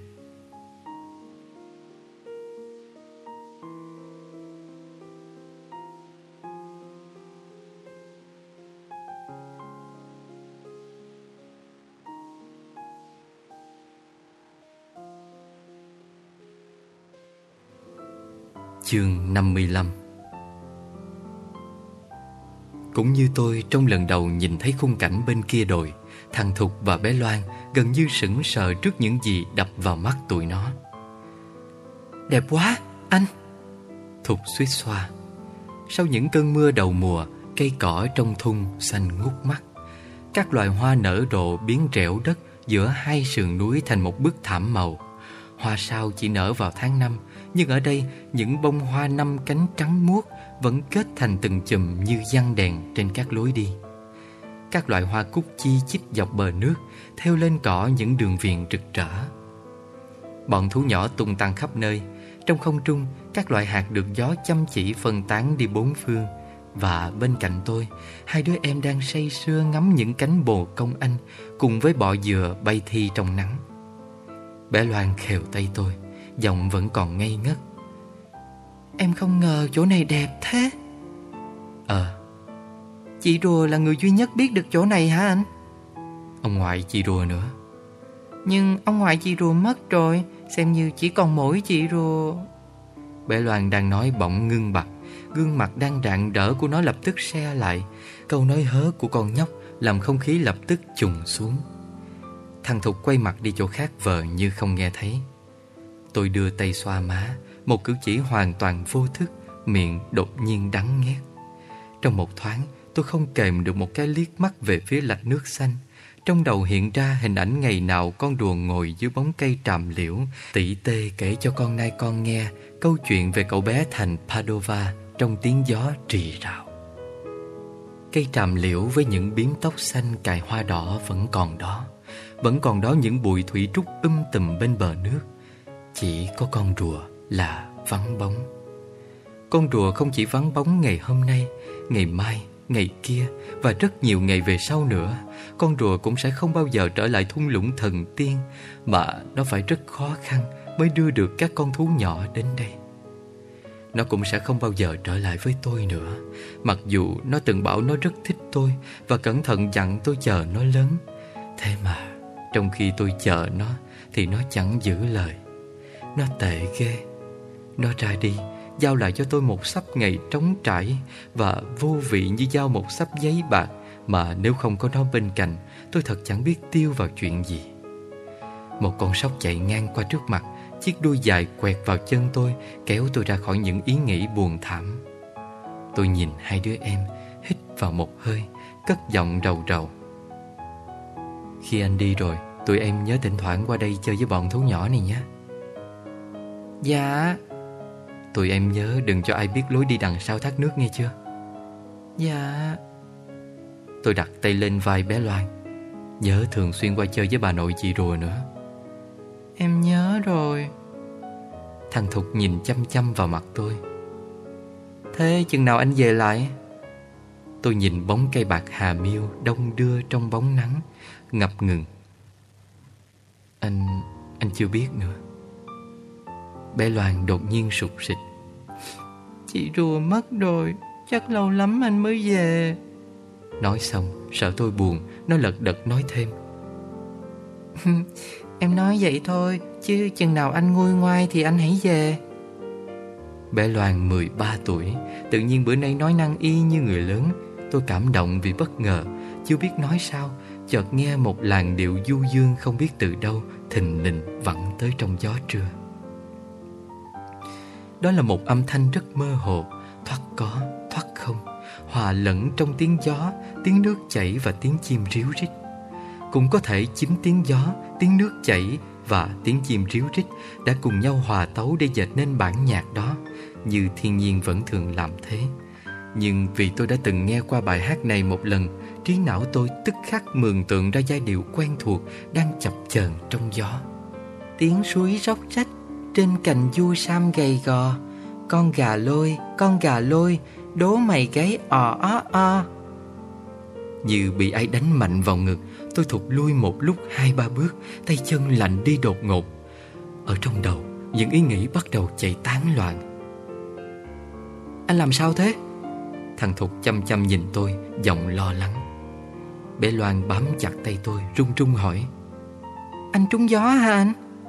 Chương 55. Cũng như tôi trong lần đầu nhìn thấy khung cảnh bên kia đồi, thằng Thục và bé Loan gần như sững sờ trước những gì đập vào mắt tụi nó. Đẹp quá, anh! Thục suýt xoa. Sau những cơn mưa đầu mùa, cây cỏ trong thung xanh ngút mắt. Các loài hoa nở rộ biến rẽo đất giữa hai sườn núi thành một bức thảm màu. Hoa sao chỉ nở vào tháng 5, nhưng ở đây những bông hoa 5 cánh trắng muốt vẫn kết thành từng chùm như giăng đèn trên các lối đi. Các loại hoa cúc chi chít dọc bờ nước, theo lên cỏ những đường viền rực rỡ. Bọn thú nhỏ tung tăng khắp nơi. Trong không trung, các loại hạt được gió chăm chỉ phân tán đi bốn phương. Và bên cạnh tôi, hai đứa em đang say sưa ngắm những cánh bồ công anh cùng với bọ dừa bay thi trong nắng. Bé Loan khều tay tôi, giọng vẫn còn ngây ngất. Em không ngờ chỗ này đẹp thế. Chị rùa là người duy nhất biết được chỗ này hả anh? Ông ngoại chị rùa nữa. Nhưng ông ngoại chị rùa mất rồi, xem như chỉ còn mỗi chị rùa. Bé Loan đang nói bỗng ngưng bặt. Gương mặt đang rạng rỡ của nó lập tức se lại. Câu nói hớ của con nhóc làm không khí lập tức trùng xuống. Thằng Thục quay mặt đi chỗ khác vờ như không nghe thấy. Tôi đưa tay xoa má, một cử chỉ hoàn toàn vô thức, miệng đột nhiên đắng nghét. Trong một thoáng, tôi không kềm được một cái liếc mắt về phía lạch nước xanh. Trong đầu hiện ra hình ảnh ngày nào con rùa ngồi dưới bóng cây tràm liễu, tỉ tê kể cho con nai con nghe câu chuyện về cậu bé thành Padova trong tiếng gió rì rào. Cây tràm liễu với những biếm tóc xanh cài hoa đỏ vẫn còn đó. Vẫn còn đó những bụi thủy trúc tùm bên bờ nước. Chỉ có con rùa là vắng bóng. Con rùa không chỉ vắng bóng ngày hôm nay, ngày mai, ngày kia và rất nhiều ngày về sau nữa. Con rùa cũng sẽ không bao giờ trở lại thung lũng thần tiên, mà nó phải rất khó khăn mới đưa được các con thú nhỏ đến đây. Nó cũng sẽ không bao giờ trở lại với tôi nữa, mặc dù nó từng bảo nó rất thích tôi và cẩn thận dặn tôi chờ nó lớn. Thế mà trong khi tôi chờ nó thì nó chẳng giữ lời. Nó tệ ghê. Nó ra đi, giao lại cho tôi một xấp ngày trống trải và vô vị như giao một xấp giấy bạc mà nếu không có nó bên cạnh, tôi thật chẳng biết tiêu vào chuyện gì. Một con sóc chạy ngang qua trước mặt, chiếc đuôi dài quẹt vào chân tôi, kéo tôi ra khỏi những ý nghĩ buồn thảm. Tôi nhìn hai đứa em, hít vào một hơi, cất giọng rầu rầu. Khi anh đi rồi, tụi em nhớ thỉnh thoảng qua đây chơi với bọn thú nhỏ này nhé. Dạ. Tụi em nhớ đừng cho ai biết lối đi đằng sau thác nước nghe chưa? Dạ. Tôi đặt tay lên vai bé Loan. Nhớ thường xuyên qua chơi với bà nội chị Rùa nữa. Em nhớ rồi. Thằng Thục nhìn chăm chăm vào mặt tôi. Thế chừng nào anh về lại? Tôi nhìn bóng cây bạc hà miêu đông đưa trong bóng nắng, ngập ngừng. Anh chưa biết nữa. Bé Loan đột nhiên sụt sịt. Chị Rùa mất rồi, chắc lâu lắm anh mới về. Nói xong, sợ tôi buồn, nó lật đật nói thêm. Em nói vậy thôi, chứ chừng nào anh nguôi ngoai thì anh hãy về. Bé Loan 13 tuổi, tự nhiên bữa nay nói năng y như người lớn. Tôi cảm động vì bất ngờ, chưa biết nói sao. Chợt nghe một làn điệu du dương không biết từ đâu thình lình vẳng tới trong gió trưa. Đó là một âm thanh rất mơ hồ, thoát có, thoát không, hòa lẫn trong tiếng gió, tiếng nước chảy và tiếng chim ríu rít. Cũng có thể chính tiếng gió, tiếng nước chảy và tiếng chim ríu rít đã cùng nhau hòa tấu để dệt nên bản nhạc đó, như thiên nhiên vẫn thường làm thế. Nhưng vì tôi đã từng nghe qua bài hát này một lần, trí não tôi tức khắc mường tượng ra giai điệu quen thuộc đang chập chờn trong gió. Tiếng suối róc rách trên cành du sam gầy gò. Con gà lôi, đố mày gáy ò ó o. Như bị ai đánh mạnh vào ngực, tôi thụt lui một lúc 2-3 bước, tay chân lạnh đi đột ngột. Ở trong đầu, những ý nghĩ bắt đầu chạy tán loạn. Anh làm sao thế? Thằng Thục chăm chăm nhìn tôi, giọng lo lắng. Bé Loan bám chặt tay tôi, run run hỏi. Anh trúng gió hả anh?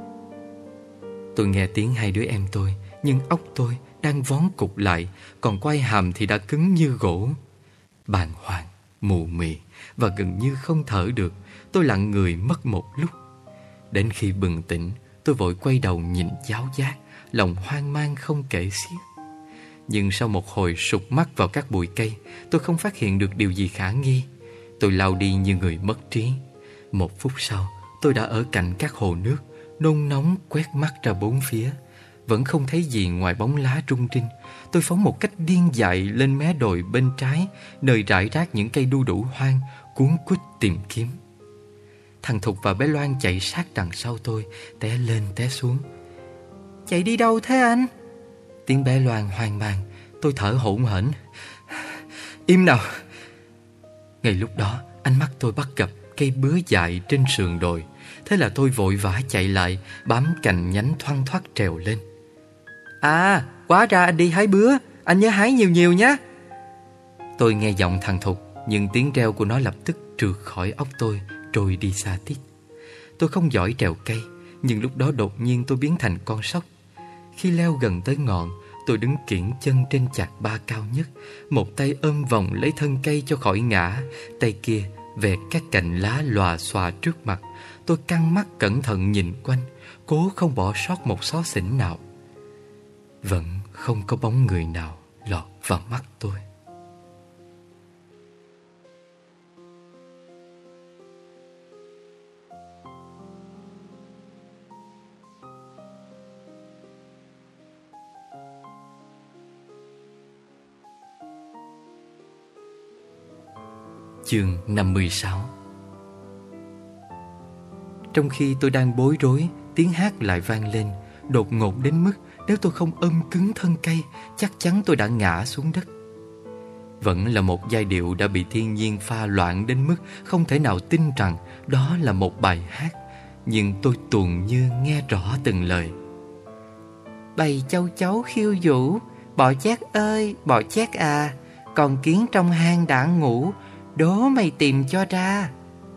Tôi nghe tiếng hai đứa em tôi, nhưng óc tôi đang vón cục lại, còn quai hàm thì đã cứng như gỗ. Bàng hoàng, mù mị và gần như không thở được, tôi lặng người mất một lúc. Đến khi bừng tỉnh, tôi vội quay đầu nhìn giáo giác, lòng hoang mang không kể xiết. Nhưng sau một hồi sụt mắt vào các bụi cây, tôi không phát hiện được điều gì khả nghi. Tôi lao đi như người mất trí. 1 phút sau, tôi đã ở cạnh các hồ nước, nôn nóng quét mắt ra bốn phía. Vẫn không thấy gì ngoài bóng lá rung rinh. Tôi phóng một cách điên dại lên mé đồi bên trái, nơi rải rác những cây đu đủ hoang, cuốn quýt tìm kiếm. Thằng Thục và bé Loan chạy sát đằng sau tôi, té lên té xuống. Chạy đi đâu thế anh? Tiếng bé Loan hoang mang. Tôi thở hổn hển. Im nào. Ngay lúc đó, ánh mắt tôi bắt gặp cây bứa dại trên sườn đồi. Thế là tôi vội vã chạy lại, bám cành nhánh thoăn thoắt trèo lên. À, hóa ra anh đi hái bứa. Anh nhớ hái nhiều nhiều nhé. Tôi nghe giọng thằng Thục, nhưng tiếng reo của nó lập tức trượt khỏi óc tôi, trôi đi xa tít. Tôi không giỏi trèo cây, nhưng lúc đó đột nhiên tôi biến thành con sóc. Khi leo gần tới ngọn, tôi đứng kiễng chân trên chạc ba cao nhất, một tay ôm vòng lấy thân cây cho khỏi ngã, tay kia vẹt các cành lá lòa xòa trước mặt. Tôi căng mắt cẩn thận nhìn quanh, cố không bỏ sót một xó xỉnh nào. Vẫn không có bóng người nào lọt vào mắt tôi. Chương 56. Trong khi tôi đang bối rối, tiếng hát lại vang lên, đột ngột đến mức nếu tôi không ôm cứng thân cây, chắc chắn tôi đã ngã xuống đất. Vẫn là một giai điệu đã bị thiên nhiên pha loạn đến mức không thể nào tin rằng đó là một bài hát. Nhưng tôi tuồn như nghe rõ từng lời. Bầy châu chấu khiêu vũ, bọ chét ơi, bọ chét à, con kiến trong hang đã ngủ, đố mày tìm cho ra.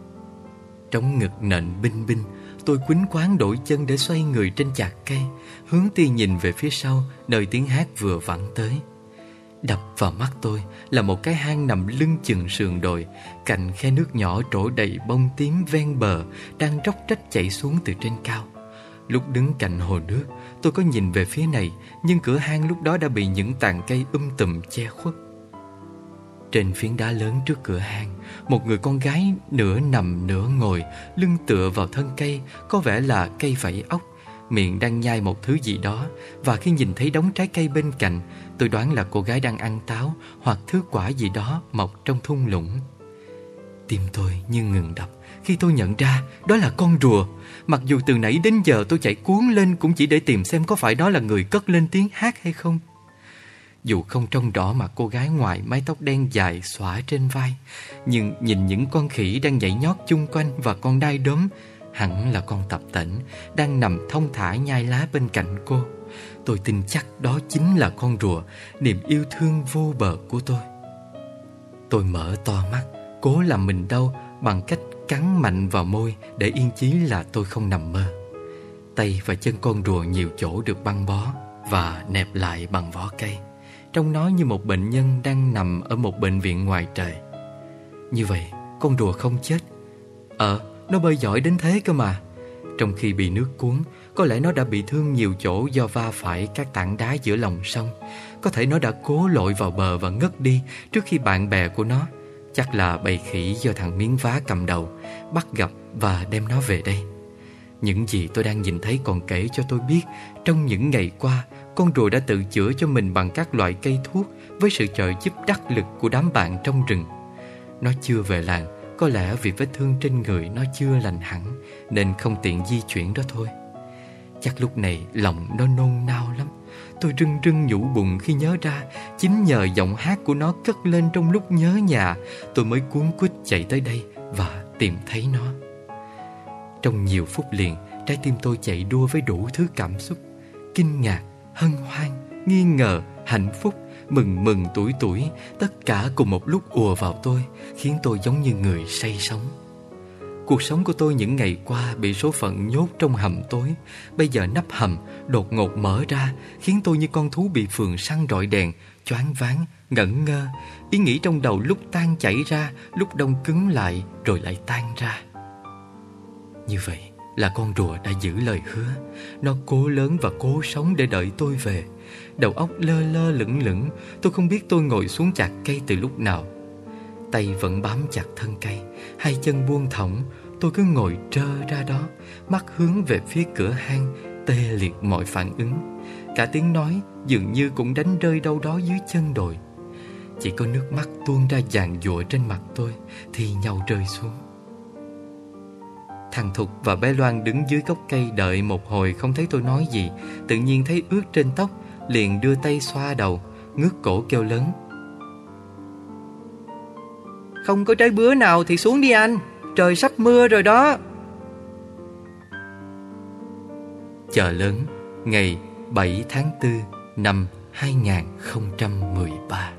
Trống ngực nện binh binh, tôi quýnh quáng đổi chân để xoay người trên chạc cây, hướng tia nhìn về phía sau, nơi tiếng hát vừa vẳng tới. Đập vào mắt tôi là một cái hang nằm lưng chừng sườn đồi, cạnh khe nước nhỏ trổ đầy bông tím ven bờ đang róc rách chảy xuống từ trên cao. Lúc đứng cạnh hồ nước, tôi có nhìn về phía này, nhưng cửa hang lúc đó đã bị những tàn cây tùm che khuất. Trên phiến đá lớn trước cửa hang, một người con gái nửa nằm nửa ngồi, lưng tựa vào thân cây, có vẻ là cây vảy ốc, miệng đang nhai một thứ gì đó. Và khi nhìn thấy đống trái cây bên cạnh, tôi đoán là cô gái đang ăn táo hoặc thứ quả gì đó mọc trong thung lũng. Tim tôi như ngừng đập khi tôi nhận ra đó là con rùa. Mặc dù từ nãy đến giờ tôi chạy cuốn lên cũng chỉ để tìm xem có phải đó là người cất lên tiếng hát hay không. Dù không trông rõ mặt cô gái ngoài mái tóc đen dài xõa trên vai, nhưng nhìn những con khỉ đang nhảy nhót chung quanh và con đai đốm, hẳn là con tập tễnh đang nằm thong thả nhai lá bên cạnh cô. Tôi tin chắc đó chính là con rùa, niềm yêu thương vô bờ của tôi. Tôi mở to mắt, cố làm mình đau bằng cách cắn mạnh vào môi để yên chí là tôi không nằm mơ. Tay và chân con rùa nhiều chỗ được băng bó và nẹp lại bằng vỏ cây, trông nó như một bệnh nhân đang nằm ở một bệnh viện ngoài trời. Như vậy, con rùa không chết. Nó bơi giỏi đến thế cơ mà. Trong khi bị nước cuốn, có lẽ nó đã bị thương nhiều chỗ do va phải các tảng đá giữa lòng sông. Có thể nó đã cố lội vào bờ và ngất đi trước khi bạn bè của nó, chắc là bầy khỉ do thằng Miếng Vá cầm đầu, bắt gặp và đem nó về đây. Những gì tôi đang nhìn thấy còn kể cho tôi biết trong những ngày qua, con rùa đã tự chữa cho mình bằng các loại cây thuốc với sự trợ giúp đắc lực của đám bạn trong rừng. Nó chưa về làng, có lẽ vì vết thương trên người nó chưa lành hẳn nên không tiện di chuyển đó thôi. Chắc lúc này lòng nó nôn nao lắm. Tôi rưng rưng nhủ bụng khi nhớ ra chính nhờ giọng hát của nó cất lên trong lúc nhớ nhà, tôi mới cuống quýt chạy tới đây và tìm thấy nó. Trong nhiều phút liền, trái tim tôi chạy đua với đủ thứ cảm xúc: kinh ngạc, hân hoan, nghi ngờ, hạnh phúc, mừng mừng tủi tủi, tất cả cùng một lúc ùa vào tôi, khiến tôi giống như người say sóng. Cuộc sống của tôi những ngày qua bị số phận nhốt trong hầm tối. Bây giờ nắp hầm đột ngột mở ra, khiến tôi như con thú bị phường săn rọi đèn, choáng váng, ngẩn ngơ. Ý nghĩ trong đầu lúc tan chảy ra, lúc đông cứng lại rồi lại tan ra. Như vậy là con rùa đã giữ lời hứa. Nó cố lớn và cố sống để đợi tôi về. Đầu óc lơ lơ lửng lửng, tôi không biết tôi ngồi xuống chạc cây từ lúc nào. Tay vẫn bám chặt thân cây, hai chân buông thõng. Tôi cứ ngồi trơ ra đó, mắt hướng về phía cửa hang, tê liệt mọi phản ứng. Cả tiếng nói dường như cũng đánh rơi đâu đó dưới chân đồi. Chỉ có nước mắt tuôn ra giàn giụa trên mặt tôi, thì nhau rơi xuống. Thằng Thục và bé Loan đứng dưới gốc cây đợi một hồi không thấy tôi nói gì. Tự nhiên thấy ướt trên tóc, liền đưa tay xoa đầu, ngước cổ kêu lớn: Không có trái bứa nào thì xuống đi anh, trời sắp mưa rồi đó. Chợ lớn, ngày 7 tháng 4 năm 2013.